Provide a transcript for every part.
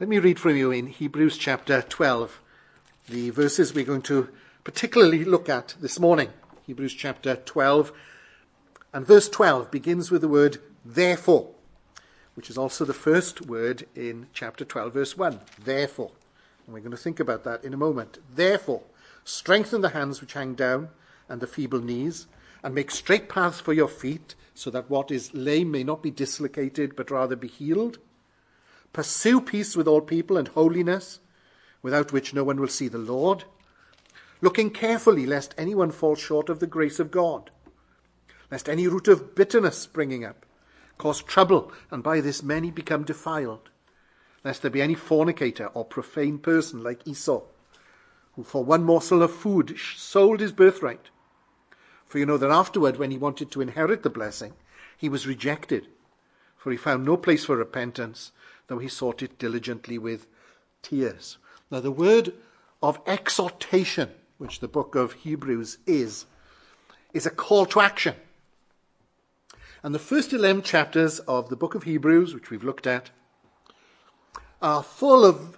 Let me read from you in Hebrews chapter 12, the verses we're going to particularly look at this morning. Hebrews chapter 12, and verse 12 begins with the word therefore, which is also the first word in chapter 12, verse 1. Therefore. And we're going to think about that in a moment. Therefore, strengthen the hands which hang down and the feeble knees, and make straight paths for your feet, so that what is lame may not be dislocated, but rather be healed. Pursue peace with all people and holiness, without which no one will see the Lord, looking carefully lest anyone fall short of the grace of God, lest any root of bitterness springing up cause trouble, and by this many become defiled, lest there be any fornicator or profane person like Esau, who for one morsel of food sold his birthright. For you know that afterward, when he wanted to inherit the blessing, he was rejected, for he found no place for repentance, though he sought it diligently with tears. Now the word of exhortation, which the book of Hebrews is a call to action. And the first 11 chapters of the book of Hebrews, which we've looked at, are full of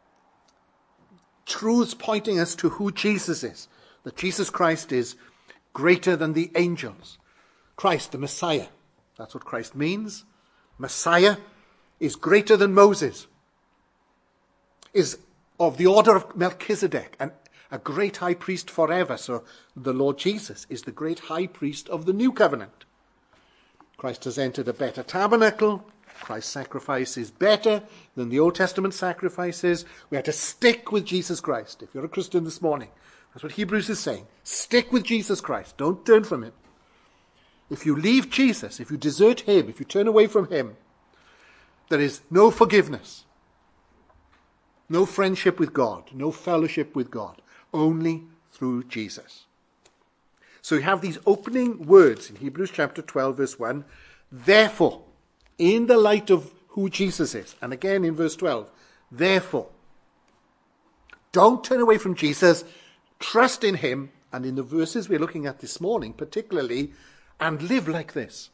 truths pointing us to who Jesus is. That Jesus Christ is greater than the angels. Christ, the Messiah. That's what Christ means. Messiah is greater than Moses. Is of the order of Melchizedek, and a great high priest forever. So the Lord Jesus is the great high priest of the new covenant. Christ has entered a better tabernacle. Christ's sacrifice is better than the Old Testament sacrifices. We have to stick with Jesus Christ. If you're a Christian this morning, that's what Hebrews is saying. Stick with Jesus Christ. Don't turn from him. If you leave Jesus, if you desert him, if you turn away from him, there is no forgiveness, no friendship with God, no fellowship with God, only through Jesus. So we have these opening words in Hebrews chapter 12, verse 1. Therefore, in the light of who Jesus is, and again in verse 12, therefore, don't turn away from Jesus, trust in him, and in the verses we're looking at this morning particularly, and live like this.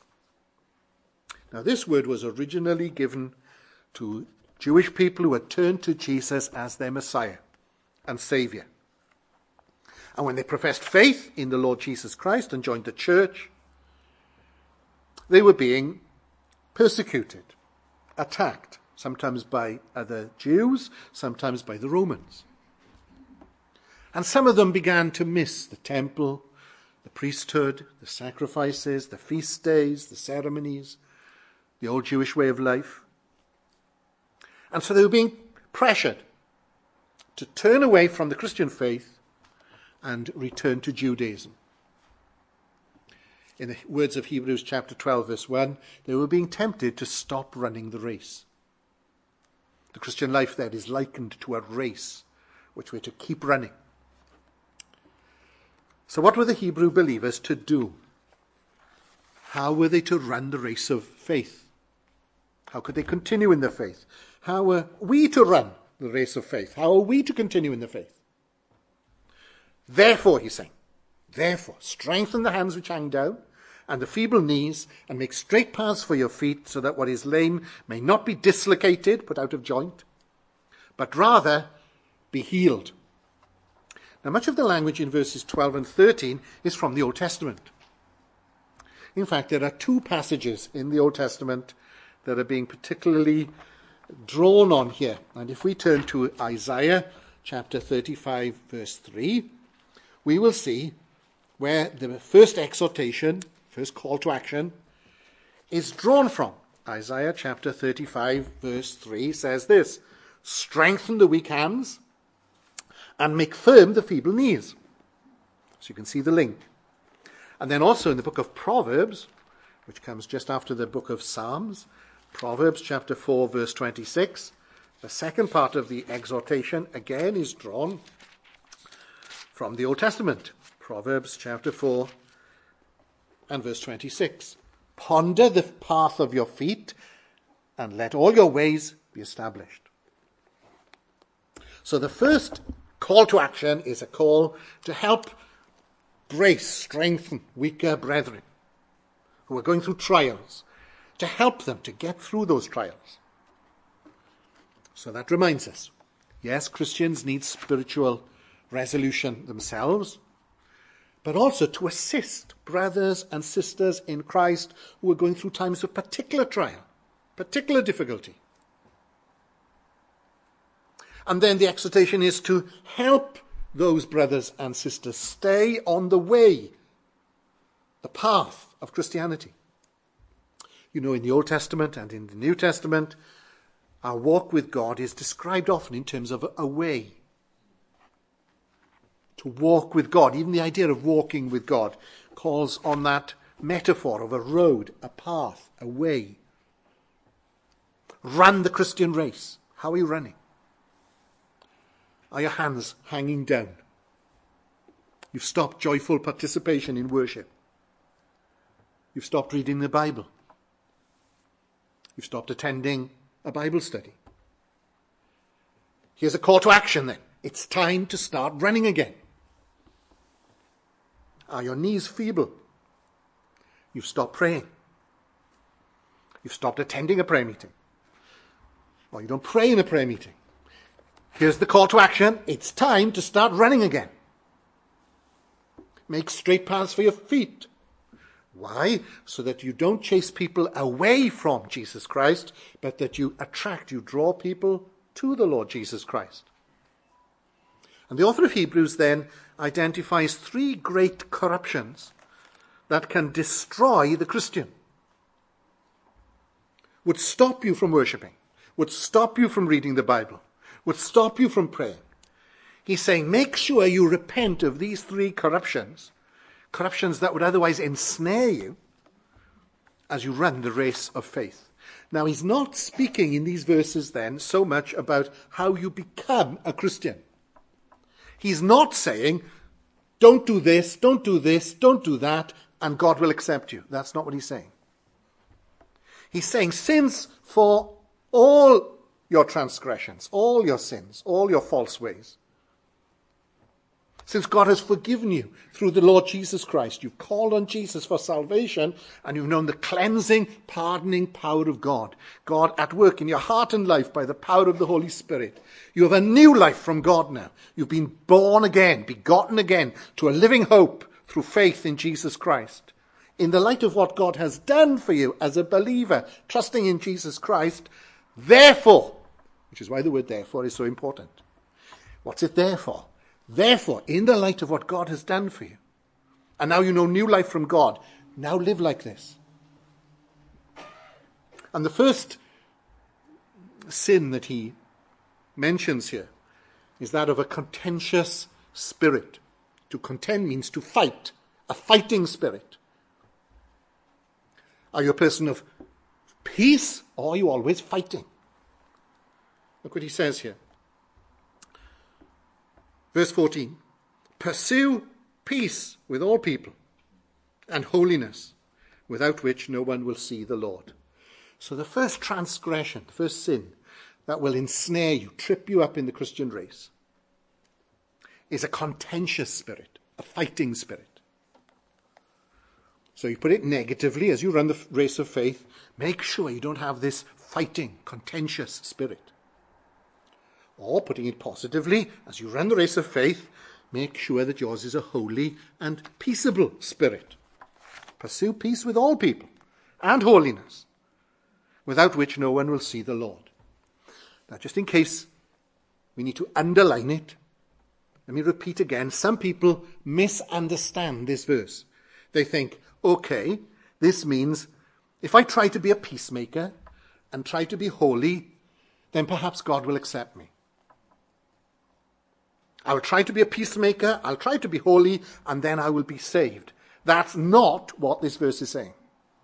Now this word was originally given to Jewish people who had turned to Jesus as their Messiah and Saviour. And when they professed faith in the Lord Jesus Christ and joined the church, they were being persecuted, attacked, sometimes by other Jews, sometimes by the Romans. And some of them began to miss the temple, the priesthood, the sacrifices, the feast days, the ceremonies, the old Jewish way of life. And so they were being pressured to turn away from the Christian faith and return to Judaism. In the words of Hebrews chapter 12, verse 1, they were being tempted to stop running the race. The Christian life there is likened to a race, which we're to keep running. So what were the Hebrew believers to do? How were they to run the race of faith? How could they continue in their faith? How were we to run the race of faith? How are we to continue in the faith? Therefore, he's saying, therefore, strengthen the hands which hang down and the feeble knees, and make straight paths for your feet, so that what is lame may not be dislocated, put out of joint, but rather be healed. Now, much of the language in verses 12 and 13 is from the Old Testament. In fact, there are two passages in the Old Testament that are being particularly drawn on here. And if we turn to Isaiah chapter 35, verse 3, we will see where the first exhortation, first call to action, is drawn from. Isaiah chapter 35, verse 3 says this: strengthen the weak hands and make firm the feeble knees. So you can see the link. And then also in the book of Proverbs, which comes just after the book of Psalms, Proverbs chapter 4, verse 26, the second part of the exhortation again is drawn from the Old Testament. Proverbs chapter 4 and verse 26. Ponder the path of your feet, and let all your ways be established. So the first call to action is a call to help brace, strengthen weaker brethren who are going through trials, to help them to get through those trials. So that reminds us, yes, Christians need spiritual resolution themselves, but also to assist brothers and sisters in Christ who are going through times of particular trial, particular difficulty. And then the exhortation is to help those brothers and sisters stay on the way, the path of Christianity. You know, in the Old Testament and in the New Testament, our walk with God is described often in terms of a way. To walk with God, even the idea of walking with God, calls on that metaphor of a road, a path, a way. Run the Christian race. How are you running? Are your hands hanging down? You've stopped joyful participation in worship. You've stopped reading the Bible. You've stopped attending a Bible study. Here's a call to action then. It's time to start running again. Are your knees feeble? You've stopped praying. You've stopped attending a prayer meeting. Or you don't pray in a prayer meeting. Here's the call to action. It's time to start running again. Make straight paths for your feet. Why? So that you don't chase people away from Jesus Christ, but that you draw people to the Lord Jesus Christ. And the author of Hebrews then identifies three great corruptions that can destroy the Christian. Would stop you from worshipping, would stop you from reading the Bible, would stop you from praying. He's saying, make sure you repent of these three corruptions that would otherwise ensnare you as you run the race of faith. Now, he's not speaking in these verses then so much about how you become a Christian. He's not saying, don't do this, don't do this, don't do that, and God will accept you. That's not what he's saying. He's saying, since for all your transgressions, all your sins, all your false ways, since God has forgiven you through the Lord Jesus Christ, you've called on Jesus for salvation, and you've known the cleansing, pardoning power of God. God at work in your heart and life by the power of the Holy Spirit. You have a new life from God now. You've been born again, begotten again to a living hope through faith in Jesus Christ. In the light of what God has done for you as a believer, trusting in Jesus Christ, therefore, which is why the word therefore is so important. What's it there for? Therefore, in the light of what God has done for you, and now you know new life from God, now live like this. And the first sin that he mentions here is that of a contentious spirit. To contend means to fight, a fighting spirit. Are you a person of peace, or are you always fighting? Look what he says here. Verse 14, pursue peace with all people and holiness, without which no one will see the Lord. So the first transgression, the first sin that will ensnare you, trip you up in the Christian race, is a contentious spirit, a fighting spirit. So you put it negatively as you run the race of faith, make sure you don't have this fighting, contentious spirit. Or, putting it positively, as you run the race of faith, make sure that yours is a holy and peaceable spirit. Pursue peace with all people and holiness, without which no one will see the Lord. Now, just in case we need to underline it, let me repeat again. Some people misunderstand this verse. They think, okay, this means if I try to be a peacemaker and try to be holy, then perhaps God will accept me. I will try to be a peacemaker, I'll try to be holy, and then I will be saved. That's not what this verse is saying.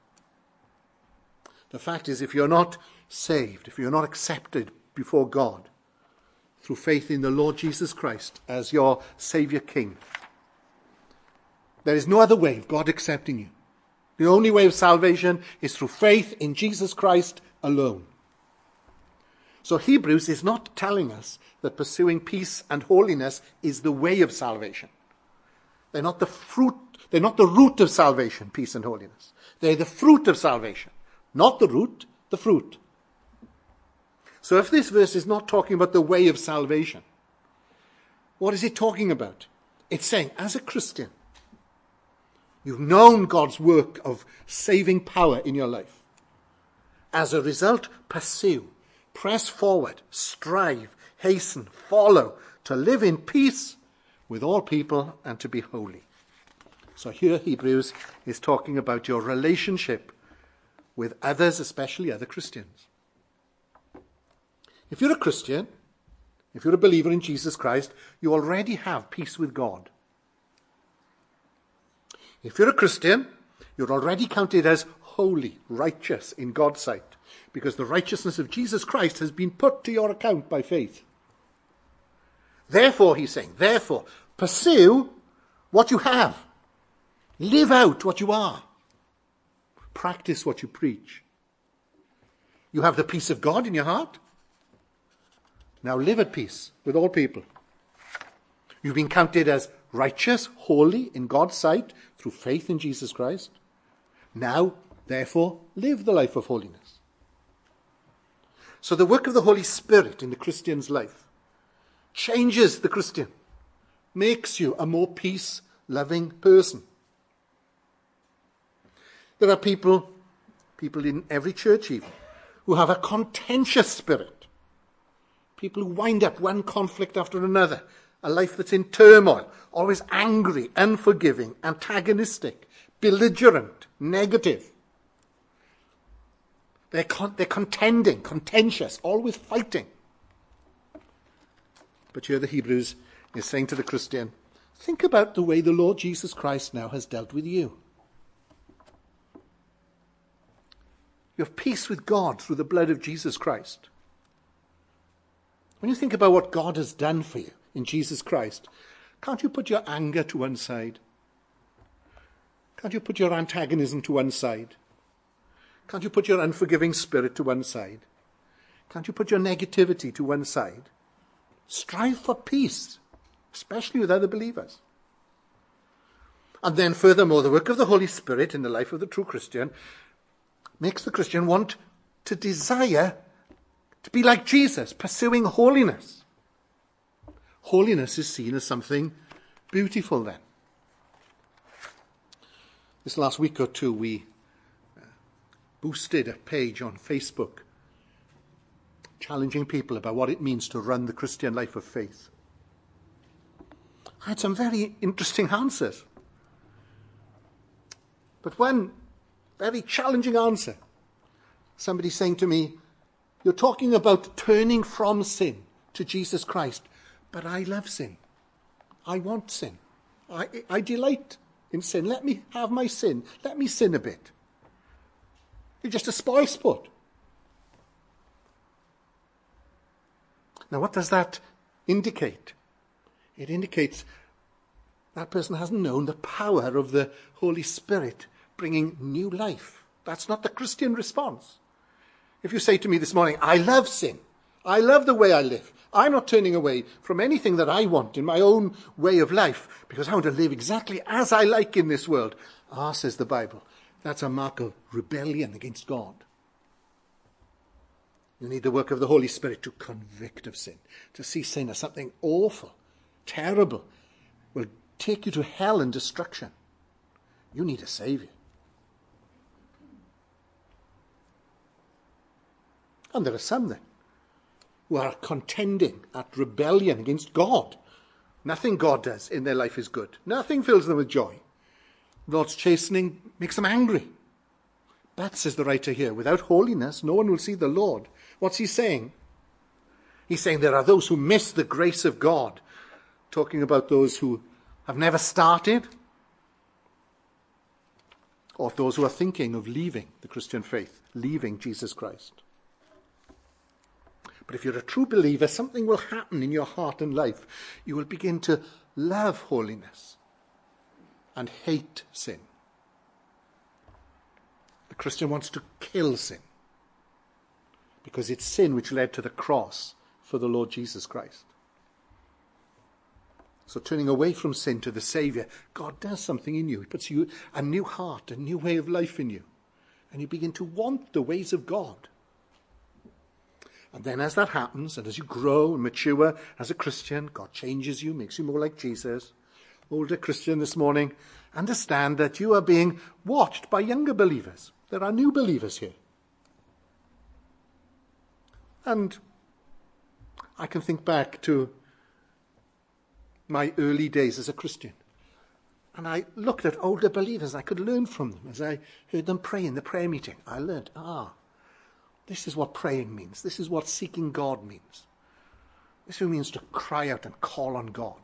The fact is, if you're not saved, if you're not accepted before God through faith in the Lord Jesus Christ as your Saviour King, there is no other way of God accepting you. The only way of salvation is through faith in Jesus Christ alone. So Hebrews is not telling us that pursuing peace and holiness is the way of salvation. They're not the fruit, they're not the root of salvation, peace and holiness. They're the fruit of salvation. Not the root, the fruit. So if this verse is not talking about the way of salvation, what is it talking about? It's saying, as a Christian, you've known God's work of saving power in your life. As a result, pursue, press forward, strive, hasten, follow, to live in peace with all people and to be holy. So here Hebrews is talking about your relationship with others, especially other Christians. If you're a Christian, if you're a believer in Jesus Christ, you already have peace with God. If you're a Christian, you're already counted as holy, righteous in God's sight, because the righteousness of Jesus Christ has been put to your account by faith. Therefore, he's saying, pursue what you have. Live out what you are. Practice what you preach. You have the peace of God in your heart. Now live at peace with all people. You've been counted as righteous, holy in God's sight through faith in Jesus Christ. Now, therefore, live the life of holiness. So the work of the Holy Spirit in the Christian's life changes the Christian, makes you a more peace-loving person. There are people in every church even, who have a contentious spirit. People who wind up one conflict after another, a life that's in turmoil, always angry, unforgiving, antagonistic, belligerent, negative. They're contending, contentious, always fighting. But here the Hebrews is saying to the Christian, think about the way the Lord Jesus Christ now has dealt with you. You have peace with God through the blood of Jesus Christ. When you think about what God has done for you in Jesus Christ, can't you put your anger to one side? Can't you put your antagonism to one side? Can't you put your unforgiving spirit to one side? Can't you put your negativity to one side? Strive for peace, especially with other believers. And then furthermore, the work of the Holy Spirit in the life of the true Christian makes the Christian want to desire to be like Jesus, pursuing holiness. Holiness is seen as something beautiful then. This last week or two we boosted a page on Facebook challenging people about what it means to run the Christian life of faith. I had some very interesting answers. But one very challenging answer. Somebody saying to me, you're talking about turning from sin to Jesus Christ, but I love sin. I want sin. I delight in sin. Let me have my sin. Let me sin a bit. You're just a spoil sport. Now, what does that indicate? It indicates that person hasn't known the power of the Holy Spirit bringing new life. That's not the Christian response. If you say to me this morning, I love sin. I love the way I live. I'm not turning away from anything that I want in my own way of life because I want to live exactly as I like in this world. Says the Bible, that's a mark of rebellion against God. You need the work of the Holy Spirit to convict of sin, to see sin as something awful, terrible, will take you to hell and destruction. You need a Saviour. And there are some then who are contending at rebellion against God. Nothing God does in their life is good. Nothing fills them with joy. God's chastening makes them angry. But, says the writer here, without holiness, no one will see the Lord. What's he saying? He's saying there are those who miss the grace of God. Talking about those who have never started, or those who are thinking of leaving the Christian faith, leaving Jesus Christ. But if you're a true believer, something will happen in your heart and life. You will begin to love holiness and hate sin. The Christian wants to kill sin because it's sin which led to the cross for the Lord Jesus Christ. So turning away from sin to the Saviour, God does something in you. He puts you a new heart, a new way of life in you. And you begin to want the ways of God. And then as that happens, and as you grow and mature as a Christian, God changes you, makes you more like Jesus. Older Christian this morning, understand that you are being watched by younger believers. There are new believers here. And I can think back to my early days as a Christian. And I looked at older believers. I could learn from them. As I heard them pray in the prayer meeting, I learned, this is what praying means. This is what seeking God means. This is what it means to cry out and call on God.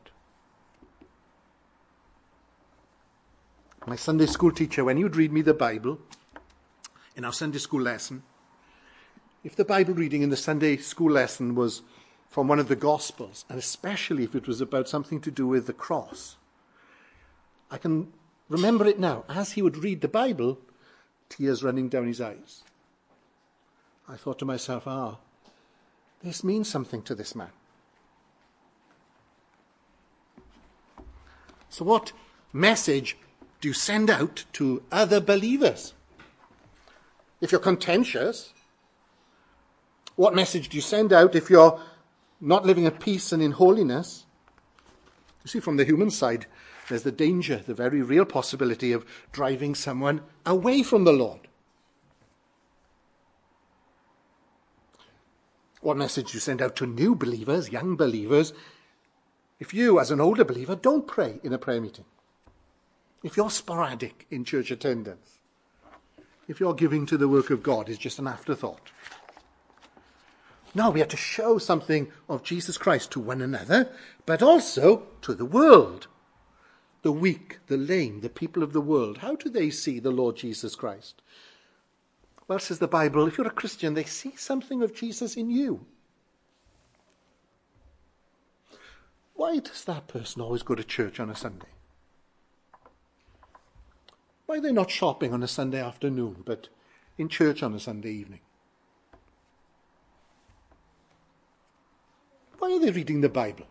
My Sunday school teacher, when he would read me the Bible in our Sunday school lesson, if the Bible reading in the Sunday school lesson was from one of the Gospels, and especially if it was about something to do with the cross, I can remember it now. As he would read the Bible, tears running down his eyes. I thought to myself, this means something to this man. So what message do you send out to other believers? If you're contentious, what message do you send out if you're not living at peace and in holiness? You see, from the human side, there's the danger, the very real possibility of driving someone away from the Lord. What message do you send out to new believers, young believers, if you, as an older believer, don't pray in a prayer meeting? If you're sporadic in church attendance? If your giving to the work of God is just an afterthought? No, we have to show something of Jesus Christ to one another, but also to the world. The weak, the lame, the people of the world. How do they see the Lord Jesus Christ? Well, says the Bible, if you're a Christian, they see something of Jesus in you. Why does that person always go to church on a Sunday? Why are they not shopping on a Sunday afternoon, but in church on a Sunday evening? Why are they reading the Bible?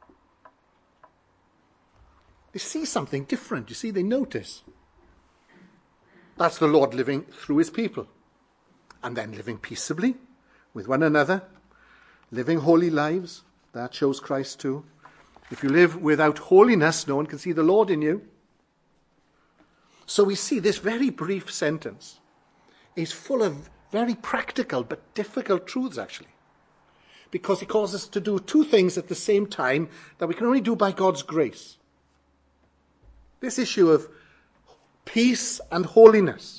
They see something different. You see, they notice. That's the Lord living through his people. And then living peaceably with one another, living holy lives. That shows Christ too. If you live without holiness, no one can see the Lord in you. So we see this very brief sentence is full of very practical but difficult truths, actually. Because he calls us to do two things at the same time that we can only do by God's grace. This issue of peace and holiness.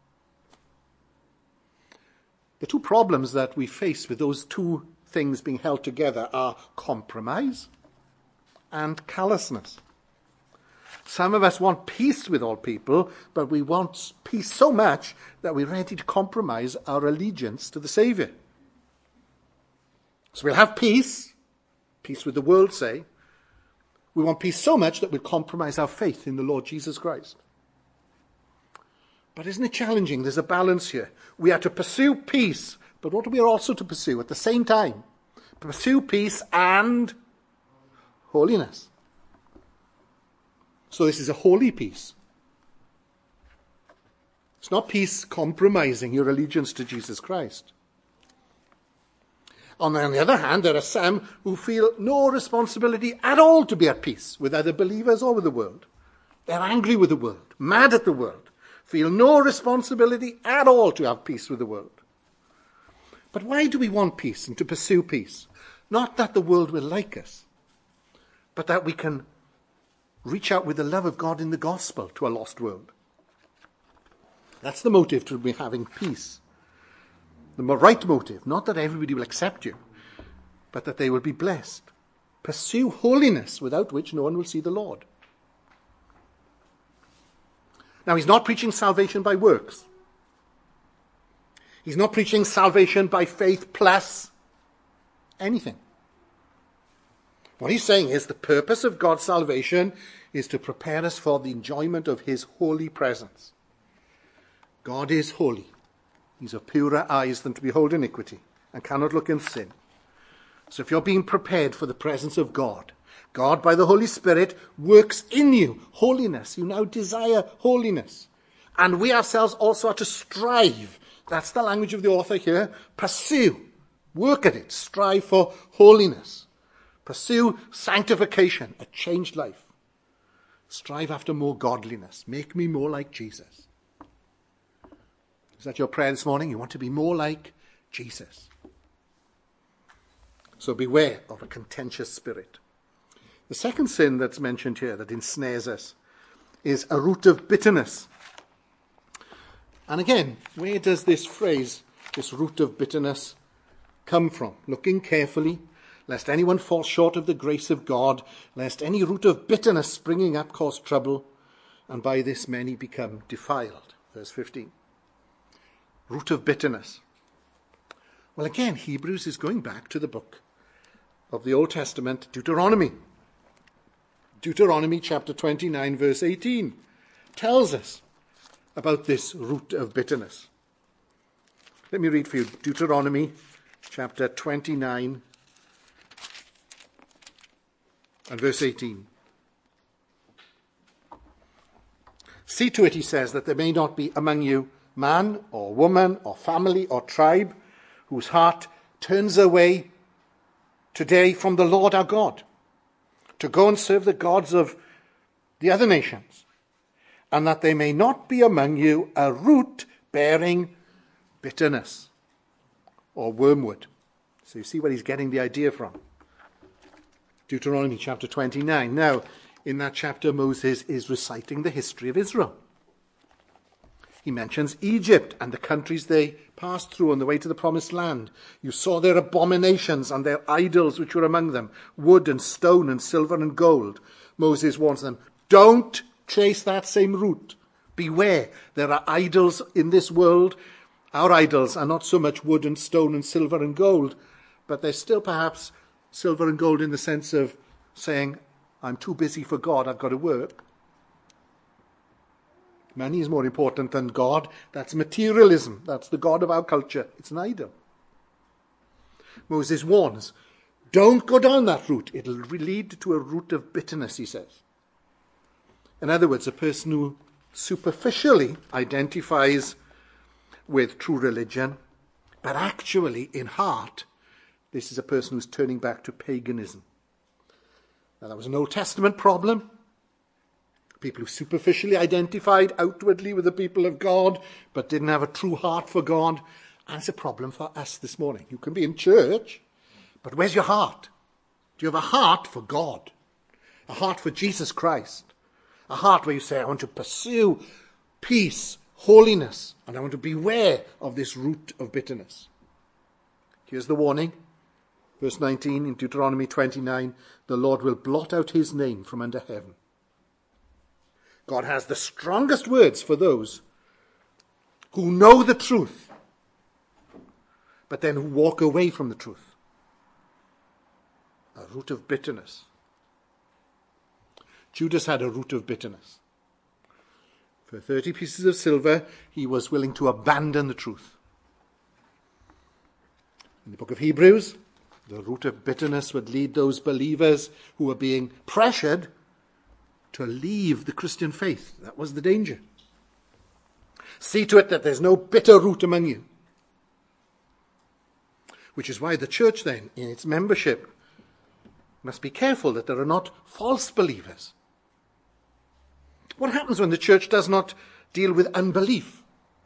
The two problems that we face with those two things being held together are compromise and callousness. Some of us want peace with all people, but we want peace so much that we're ready to compromise our allegiance to the Saviour. So we'll have peace with the world, say. We want peace so much that we'll compromise our faith in the Lord Jesus Christ. But isn't it challenging? There's a balance here. We are to pursue peace, but what are we also to pursue at the same time? Pursue peace and holiness. So this is a holy peace. It's not peace compromising your allegiance to Jesus Christ. On the other hand, there are some who feel no responsibility at all to be at peace with other believers or with the world. They're angry with the world, mad at the world, feel no responsibility at all to have peace with the world. But why do we want peace and to pursue peace? Not that the world will like us, but that we can reach out with the love of God in the gospel to a lost world. That's the motive to be having peace. The right motive, not that everybody will accept you, but that they will be blessed. Pursue holiness, without which no one will see the Lord. Now, he's not preaching salvation by works. He's not preaching salvation by faith plus anything. What he's saying is the purpose of God's salvation is to prepare us for the enjoyment of his holy presence. God is holy. He's of purer eyes than to behold iniquity, and cannot look in sin. So if you're being prepared for the presence of God, God, by the Holy Spirit, works in you holiness. You now desire holiness. And we ourselves also are to strive. That's the language of the author here. Pursue Work at it. Strive for holiness. Pursue sanctification, a changed life. Strive after more godliness. Make me more like Jesus. Is that your prayer this morning? You want to be more like Jesus. So beware of a contentious spirit. The second sin that's mentioned here that ensnares us is a root of bitterness. And again, where does this phrase, this root of bitterness, come from? Looking carefully, lest anyone fall short of the grace of God, lest any root of bitterness springing up cause trouble, and by this many become defiled. Verse 15. Root of bitterness. Well, again, Hebrews is going back to the book of the Old Testament, Deuteronomy. Deuteronomy chapter 29, verse 18, tells us about this root of bitterness. Let me read for you Deuteronomy chapter 29 and verse 18. See to it, he says, that there may not be among you man or woman or family or tribe whose heart turns away today from the Lord our God, to go and serve the gods of the other nations, and that there may not be among you a root bearing bitterness or wormwood. So you see where he's getting the idea from. Deuteronomy chapter 29. Now, in that chapter, Moses is reciting the history of Israel. He mentions Egypt and the countries they passed through on the way to the promised land. You saw their abominations and their idols which were among them, wood and stone and silver and gold. Moses warns them, don't chase that same route. Beware, there are idols in this world. Our idols are not so much wood and stone and silver and gold, but they're still perhaps silver and gold in the sense of saying, I'm too busy for God, I've got to work. Money is more important than God. That's materialism. That's the God of our culture. It's an idol. Moses warns, don't go down that route. It'll lead to a root of bitterness, he says. In other words, a person who superficially identifies with true religion, but actually in heart, this is a person who's turning back to paganism. Now, that was an Old Testament problem. People who superficially identified outwardly with the people of God, but didn't have a true heart for God. And it's a problem for us this morning. You can be in church, but where's your heart? Do you have a heart for God? A heart for Jesus Christ? A heart where you say, I want to pursue peace, holiness, and I want to beware of this root of bitterness. Here's the warning. Verse 19 in Deuteronomy 29, the Lord will blot out his name from under heaven. God has the strongest words for those who know the truth, but then who walk away from the truth. A root of bitterness. Judas had a root of bitterness. For 30 pieces of silver, he was willing to abandon the truth. In the book of Hebrews, the root of bitterness would lead those believers who were being pressured to leave the Christian faith. That was the danger. See to it that there's no bitter root among you. Which is why the church then, in its membership, must be careful that there are not false believers. What happens when the church does not deal with unbelief?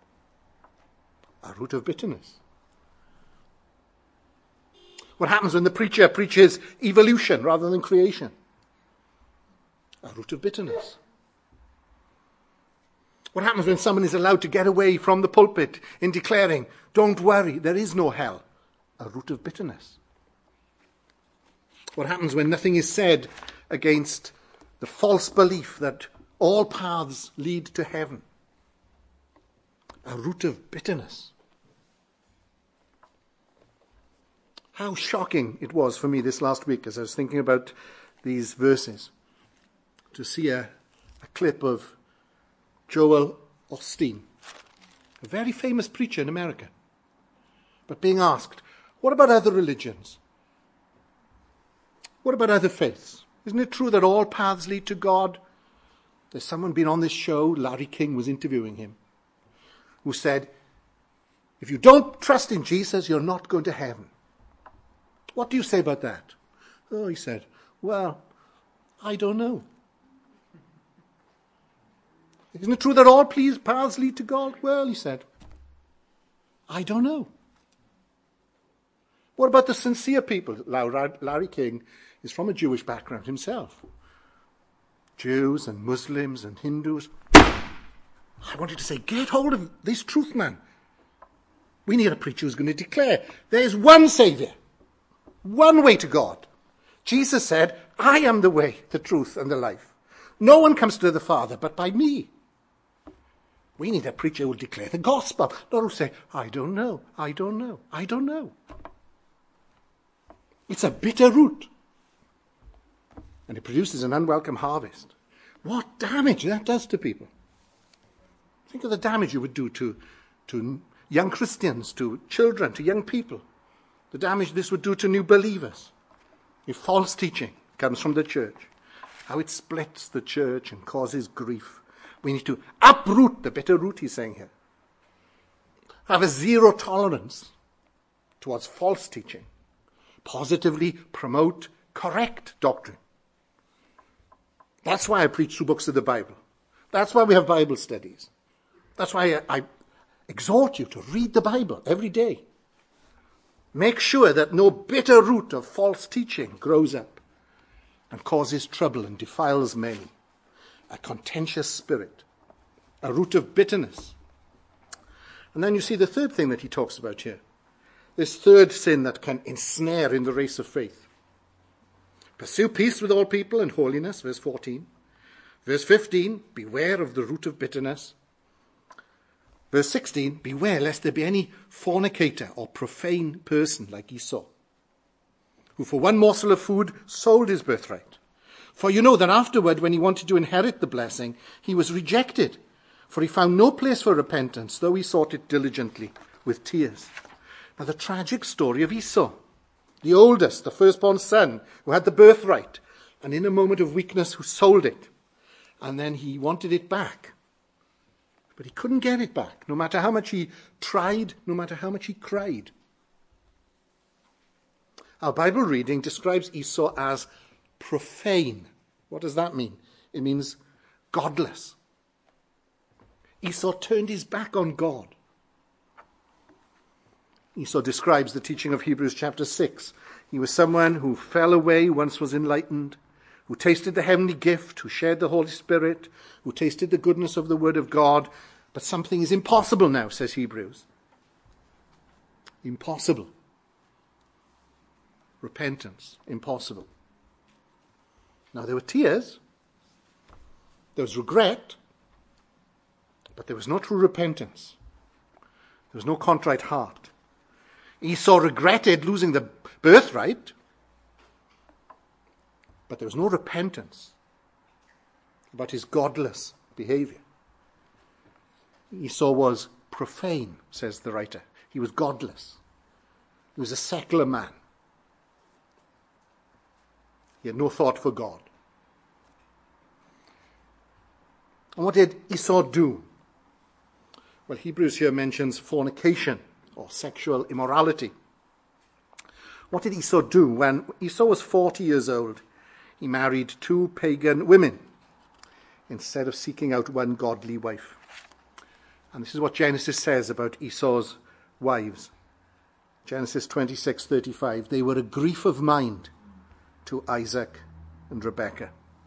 A root of bitterness. What happens when the preacher preaches evolution rather than creation? A root of bitterness. What happens when someone is allowed to get away from the pulpit in declaring, don't worry, there is no hell? A root of bitterness. What happens when nothing is said against the false belief that all paths lead to heaven? A root of bitterness. How shocking it was for me this last week as I was thinking about these verses to see a clip of Joel Osteen, a very famous preacher in America, but being asked, what about other religions? What about other faiths? Isn't it true that all paths lead to God? There's someone been on this show, Larry King was interviewing him, who said, if you don't trust in Jesus, you're not going to heaven. What do you say about that? Oh, he said, well, I don't know. Isn't it true that all paths lead to God? Well, he said, I don't know. What about the sincere people? Larry King is from a Jewish background himself. Jews and Muslims and Hindus. I wanted to say, get hold of this truth, man. We need a preacher who's going to declare there's one Saviour, one way to God. Jesus said, I am the way, the truth, and the life. No one comes to the Father but by me. We need a preacher who will declare the gospel, not who say, I don't know, I don't know, I don't know. It's a bitter root. And it produces an unwelcome harvest. What damage that does to people. Think of the damage you would do to young Christians, to children, to young people. The damage this would do to new believers. If false teaching comes from the church, how it splits the church and causes grief. We need to uproot the bitter root, he's saying here. Have a zero tolerance towards false teaching. Positively promote correct doctrine. That's why I preach through books of the Bible. That's why we have Bible studies. That's why I exhort you to read the Bible every day. Make sure that no bitter root of false teaching grows up and causes trouble and defiles many. A contentious spirit, a root of bitterness. And then you see the third thing that he talks about here. This third sin that can ensnare in the race of faith. Pursue peace with all people and holiness, verse 14. Verse 15, beware of the root of bitterness. Verse 16, beware lest there be any fornicator or profane person like Esau, who for one morsel of food sold his birthright. For you know that afterward, when he wanted to inherit the blessing, he was rejected, for he found no place for repentance, though he sought it diligently with tears. Now the tragic story of Esau, the oldest, the firstborn son, who had the birthright, and in a moment of weakness who sold it, and then he wanted it back. But he couldn't get it back, no matter how much he tried, no matter how much he cried. Our Bible reading describes Esau as profane. What does that mean? It means godless. Esau turned his back on God. Esau describes the teaching of Hebrews chapter 6. He was someone who fell away, once was enlightened, who tasted the heavenly gift, who shared the Holy Spirit, who tasted the goodness of the Word of God. But something is impossible now, says Hebrews. Impossible. Repentance. Impossible. Now there were tears. There was regret. But there was no true repentance. There was no contrite heart. Esau regretted losing the birthright. But there was no repentance about his godless behavior. Esau was profane, says the writer. He was godless. He was a secular man. He had no thought for God. And what did Esau do? Well, Hebrews here mentions fornication or sexual immorality. What did Esau do? When Esau was 40 years old, he married 2 pagan women instead of seeking out one godly wife. And this is what Genesis says about Esau's wives. Genesis 26:35. They were a grief of mind to Isaac and Rebekah.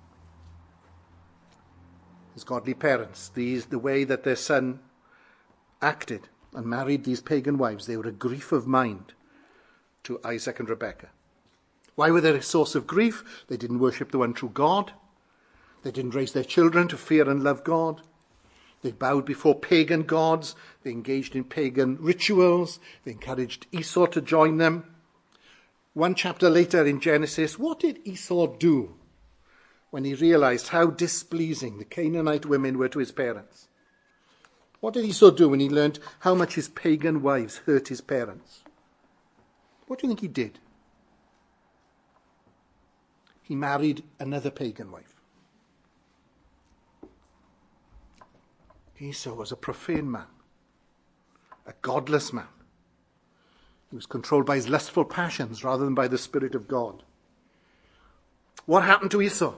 His godly parents, the way that their son acted and married these pagan wives, they were a grief of mind to Isaac and Rebekah. Why were they a source of grief? They didn't worship the one true God. They didn't raise their children to fear and love God. They bowed before pagan gods. They engaged in pagan rituals. They encouraged Esau to join them. One chapter later in Genesis, what did Esau do when he realized how displeasing the Canaanite women were to his parents? What did Esau do when he learned how much his pagan wives hurt his parents? What do you think he did? He married another pagan wife. Esau was a profane man, a godless man. He was controlled by his lustful passions rather than by the Spirit of God. What happened to Esau?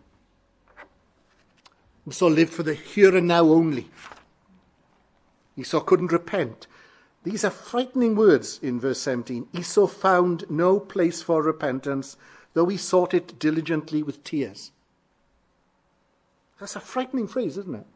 Esau lived for the here and now only. Esau couldn't repent. These are frightening words in verse 17. Esau found no place for repentance, though he sought it diligently with tears. That's a frightening phrase, isn't it?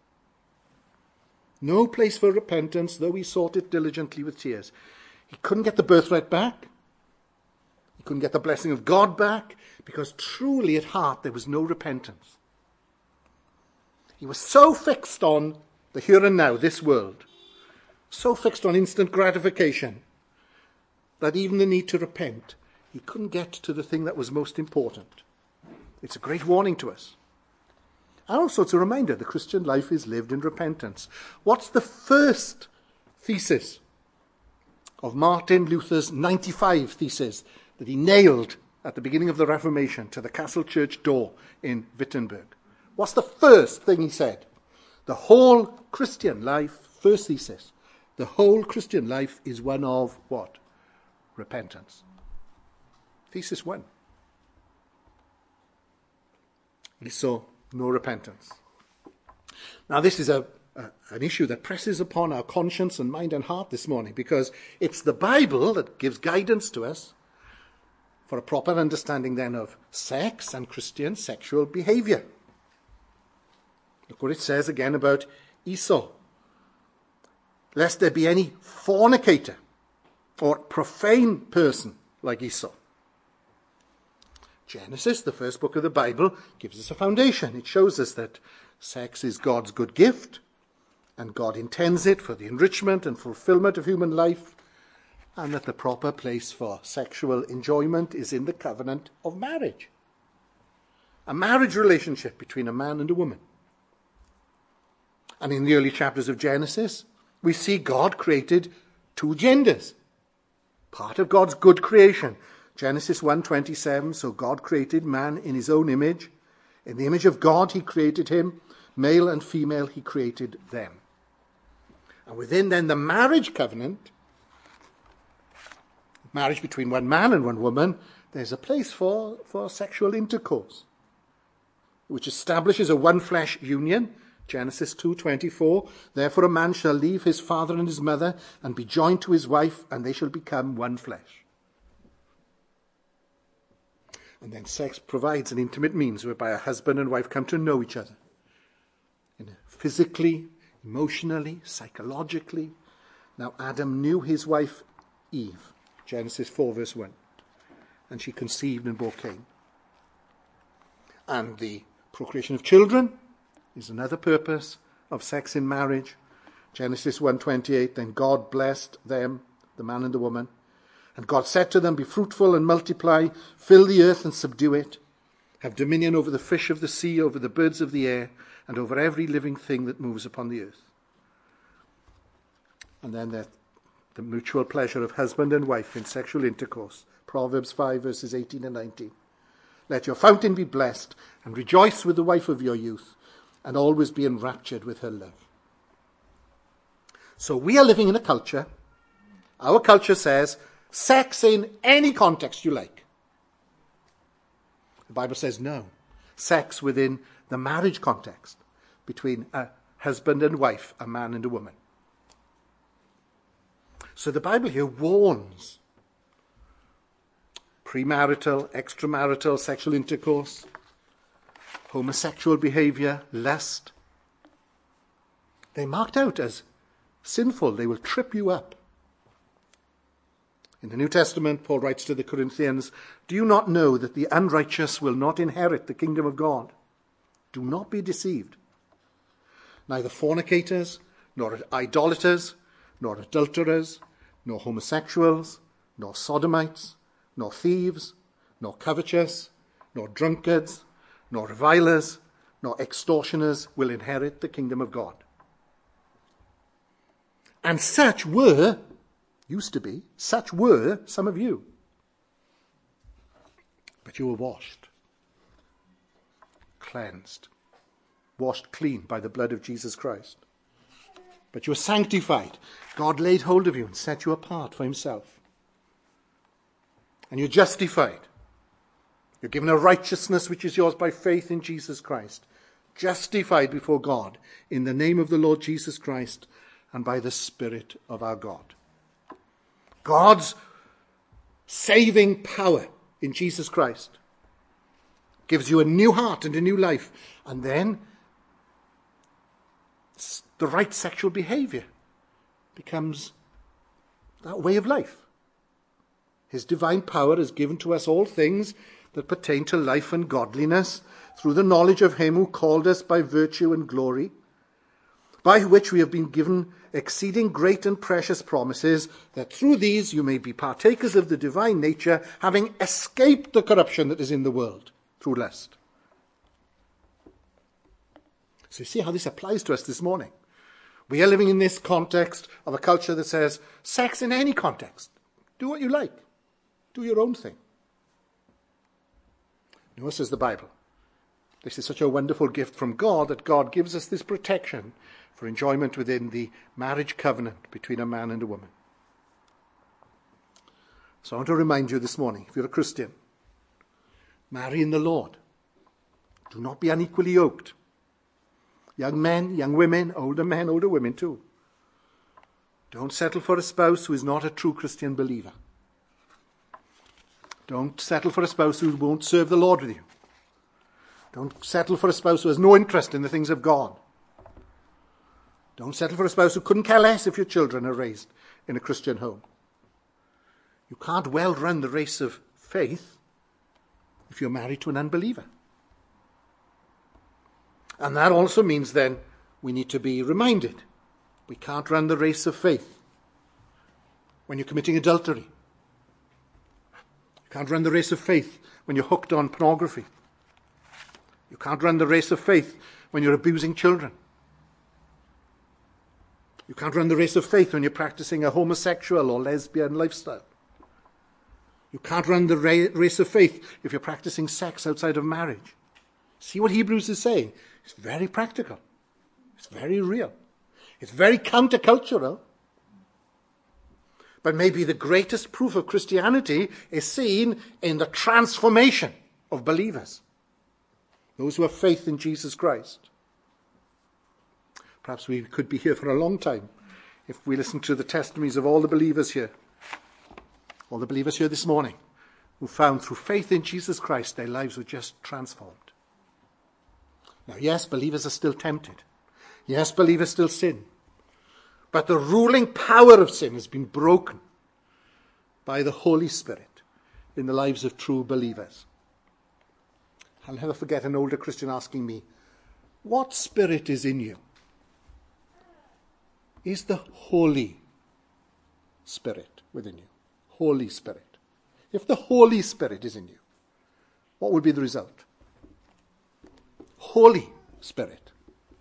No place for repentance, though he sought it diligently with tears. He couldn't get the birthright back. He couldn't get the blessing of God back, because truly at heart there was no repentance. He was so fixed on the here and now, this world, so fixed on instant gratification, that even the need to repent, he couldn't get to the thing that was most important. It's a great warning to us. And also it's a reminder the Christian life is lived in repentance. What's the first thesis of Martin Luther's 95 thesis that he nailed at the beginning of the Reformation to the castle church door in Wittenberg? What's the first thing he said? The whole Christian life, first thesis, the whole Christian life is one of what? Repentance. Thesis 1. Esau, no repentance. Now this is an issue that presses upon our conscience and mind and heart this morning, because it's the Bible that gives guidance to us for a proper understanding then of sex and Christian sexual behavior. Look what it says again about Esau. Lest there be any fornicator or profane person like Esau. Genesis, the first book of the Bible, gives us a foundation. It shows us that sex is God's good gift, and God intends it for the enrichment and fulfillment of human life, and that the proper place for sexual enjoyment is in the covenant of marriage. A marriage relationship between a man and a woman. And in the early chapters of Genesis, we see God created two genders. Part of God's good creation. Genesis 1:27, so God created man in his own image. In the image of God he created him. Male and female he created them. And within then the marriage covenant, marriage between one man and one woman, there's a place for sexual intercourse, which establishes a one-flesh union. Genesis 2:24, therefore a man shall leave his father and his mother and be joined to his wife, and they shall become one flesh. And then sex provides an intimate means whereby a husband and wife come to know each other. Physically, emotionally, psychologically. Now Adam knew his wife Eve, Genesis 4 verse 1, and she conceived and bore Cain. And the procreation of children is another purpose of sex in marriage. Genesis 1:28, then God blessed them, the man and the woman, and God said to them, be fruitful and multiply, fill the earth and subdue it, have dominion over the fish of the sea, over the birds of the air, and over every living thing that moves upon the earth. And then the mutual pleasure of husband and wife in sexual intercourse. Proverbs 5 verses 18 and 19. Let your fountain be blessed, and rejoice with the wife of your youth, and always be enraptured with her love. So we are living in a culture, our culture says, sex in any context you like. The Bible says no. Sex within the marriage context, between a husband and wife, a man and a woman. So the Bible here warns premarital, extramarital sexual intercourse, homosexual behavior, lust. They're marked out as sinful. They will trip you up. In the New Testament, Paul writes to the Corinthians, do you not know that the unrighteous will not inherit the kingdom of God? Do not be deceived. Neither fornicators, nor idolaters, nor adulterers, nor homosexuals, nor sodomites, nor thieves, nor covetous, nor drunkards, nor revilers, nor extortioners will inherit the kingdom of God. And such were, used to be, such were some of you. But you were washed, cleansed, washed clean by the blood of Jesus Christ. But you were sanctified. God laid hold of you and set you apart for himself. And you're justified. You're given a righteousness which is yours by faith in Jesus Christ. Justified before God in the name of the Lord Jesus Christ and by the Spirit of our God. God's saving power in Jesus Christ gives you a new heart and a new life. And then the right sexual behavior becomes that way of life. His divine power has given to us all things that pertain to life and godliness through the knowledge of him who called us by virtue and glory, by which we have been given exceeding great and precious promises, that through these you may be partakers of the divine nature, having escaped the corruption that is in the world through lust. So you see how this applies to us this morning. We are living in this context of a culture that says, sex in any context. Do what you like. Do your own thing. No, says the Bible. This is such a wonderful gift from God that God gives us this protection for enjoyment within the marriage covenant between a man and a woman. So I want to remind you this morning, if you're a Christian, marry in the Lord. Do not be unequally yoked. Young men, young women, older men, older women too. Don't settle for a spouse who is not a true Christian believer. Don't settle for a spouse who won't serve the Lord with you. Don't settle for a spouse who has no interest in the things of God. Don't settle for a spouse who couldn't care less if your children are raised in a Christian home. You can't well run the race of faith if you're married to an unbeliever. And that also means then we need to be reminded we can't run the race of faith when you're committing adultery. You can't run the race of faith when you're hooked on pornography. You can't run the race of faith when you're abusing children. You can't run the race of faith when you're practicing a homosexual or lesbian lifestyle. You can't run the race of faith if you're practicing sex outside of marriage. See what Hebrews is saying? It's very practical. It's very real. It's very countercultural. But maybe the greatest proof of Christianity is seen in the transformation of believers. Those who have faith in Jesus Christ. Perhaps we could be here for a long time if we listen to the testimonies of all the believers here. All the believers here this morning who found through faith in Jesus Christ their lives were just transformed. Now, yes, believers are still tempted. Yes, believers still sin. But the ruling power of sin has been broken by the Holy Spirit in the lives of true believers. I'll never forget an older Christian asking me, what spirit is in you? Is the Holy Spirit within you? Holy Spirit. If the Holy Spirit is in you, what would be the result? Holy Spirit.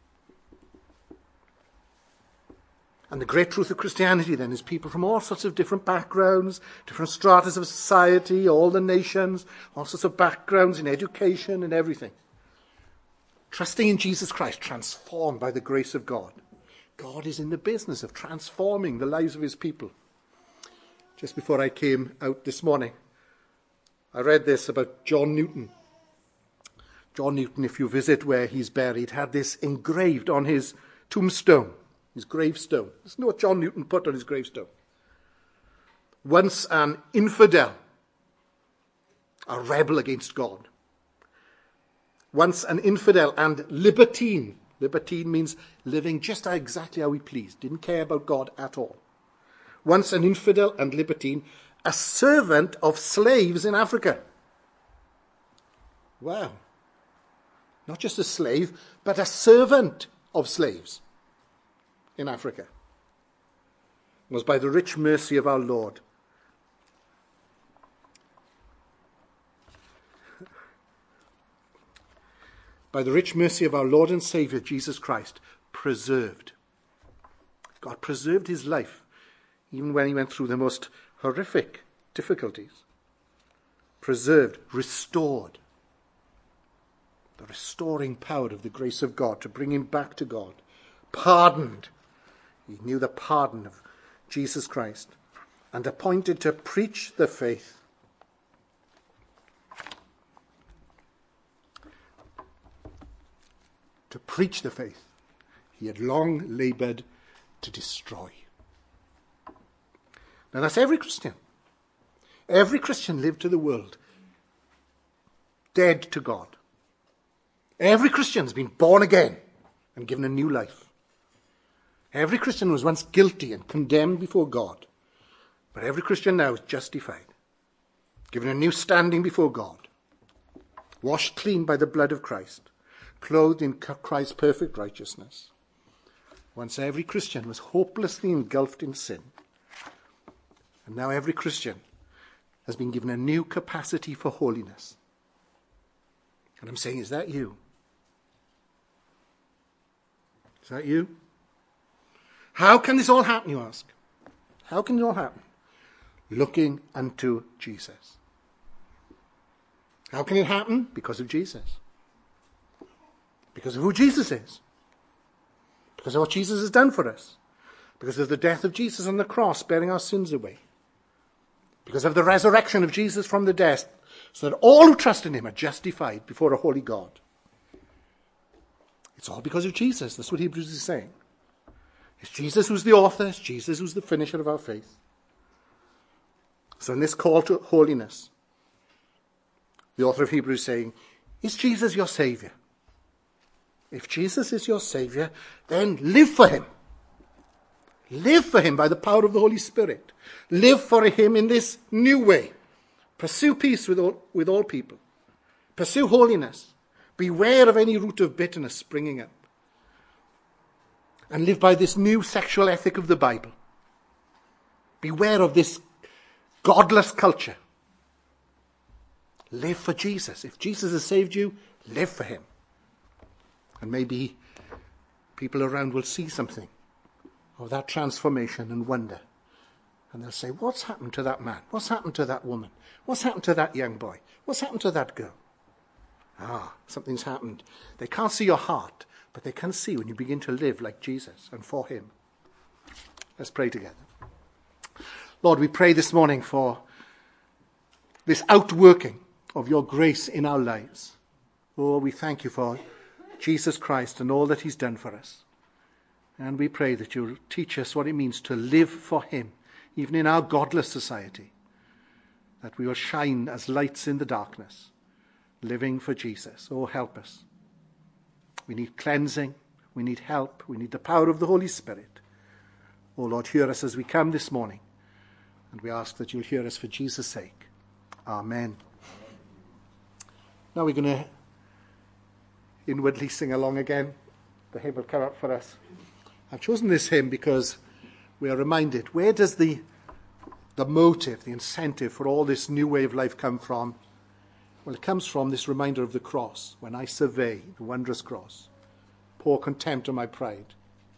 And the great truth of Christianity then is people from all sorts of different backgrounds, different stratas of society, all the nations, all sorts of backgrounds in education and everything. Trusting in Jesus Christ, transformed by the grace of God. God is in the business of transforming the lives of his people. Just before I came out this morning, I read this about John Newton. John Newton, if you visit where he's buried, had this engraved on his tombstone, his gravestone. Listen to what John Newton put on his gravestone. Once an infidel, a rebel against God. Once an infidel and libertine. Libertine means living just exactly how he pleased. Didn't care about God at all. Once an infidel and libertine, a servant of slaves in Africa. Wow. Not just a slave, but a servant of slaves in Africa. It was by the rich mercy of our Lord. By the rich mercy of our Lord and Saviour, Jesus Christ, preserved. God preserved his life, even when he went through the most horrific difficulties. Preserved, restored. The restoring power of the grace of God to bring him back to God. Pardoned. He knew the pardon of Jesus Christ. And appointed to preach the faith to preach the faith he had long laboured to destroy. Now that's every Christian. Every Christian lived to the world, dead to God. Every Christian has been born again and given a new life. Every Christian was once guilty and condemned before God, but every Christian now is justified, given a new standing before God, washed clean by the blood of Christ, clothed in Christ's perfect righteousness. Once every Christian was hopelessly engulfed in sin, and now every Christian has been given a new capacity for holiness. And I'm saying, is that you? Is that you? How can this all happen, you ask? How can it all happen? Looking unto Jesus. How can it happen? Because of Jesus. Because of who Jesus is. Because of what Jesus has done for us. Because of the death of Jesus on the cross, bearing our sins away. Because of the resurrection of Jesus from the dead, so that all who trust in him are justified before a holy God. It's all because of Jesus. That's what Hebrews is saying. It's Jesus who's the author. It's Jesus who's the finisher of our faith. So in this call to holiness, the author of Hebrews is saying, is Jesus your Saviour? If Jesus is your Saviour, then live for him. Live for him by the power of the Holy Spirit. Live for him in this new way. Pursue peace with all people. Pursue holiness. Beware of any root of bitterness springing up. And live by this new sexual ethic of the Bible. Beware of this godless culture. Live for Jesus. If Jesus has saved you, live for him. And maybe people around will see something of that transformation and wonder. And they'll say, what's happened to that man? What's happened to that woman? What's happened to that young boy? What's happened to that girl? Something's happened. They can't see your heart, but they can see when you begin to live like Jesus and for him. Let's pray together. Lord, we pray this morning for this outworking of your grace in our lives. Oh, we thank you for Jesus Christ and all that he's done for us. And we pray that you'll teach us what it means to live for him, even in our godless society, that we will shine as lights in the darkness, living for Jesus. Oh, help us. We need cleansing. We need help. We need the power of the Holy Spirit. Oh, Lord, hear us as we come this morning. And we ask that you'll hear us for Jesus' sake. Amen. Now we're going to inwardly sing along again. The hymn will come up for us. I've chosen this hymn because we are reminded, where does the motive, the incentive for all this new way of life come from? Well, it comes from this reminder of the cross. When I survey the wondrous cross, pour contempt on my pride.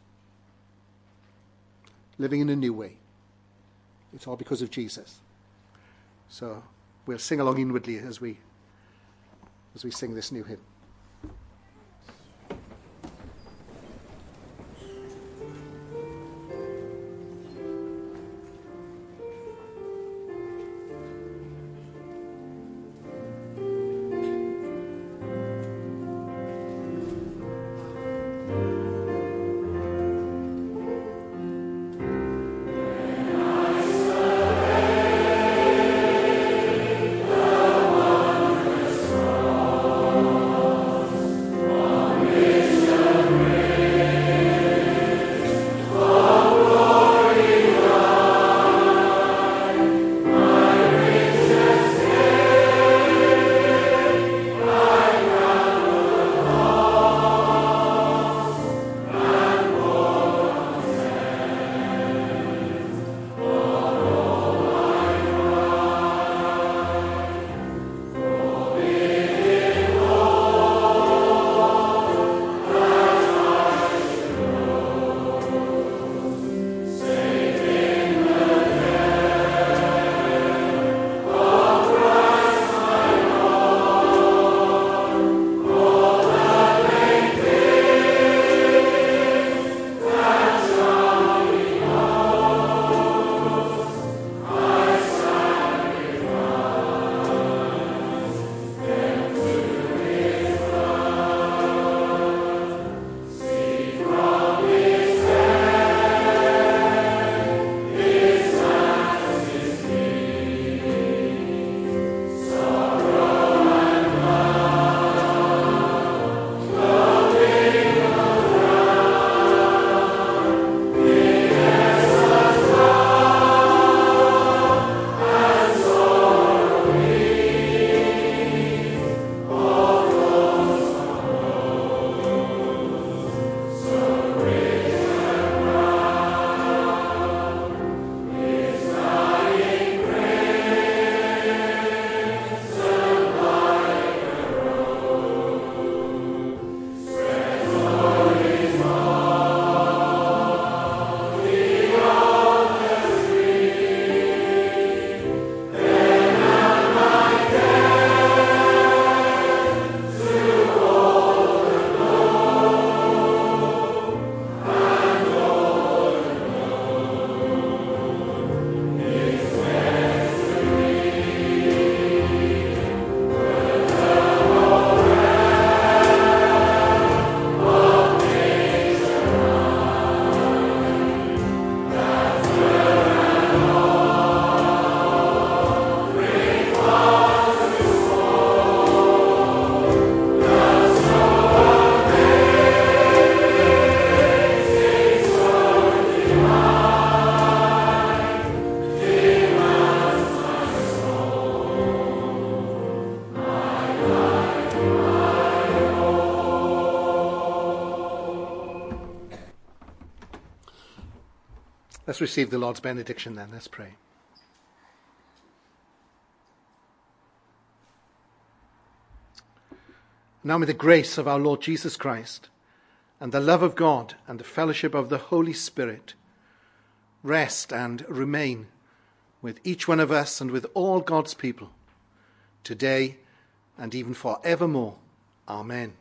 Living in a new way. It's all because of Jesus. So we'll sing along inwardly as we sing this new hymn. Oh Let's receive the Lord's benediction then. Let's pray. Now may the grace of our Lord Jesus Christ and the love of God and the fellowship of the Holy Spirit rest and remain with each one of us and with all God's people, today and even forevermore. Amen.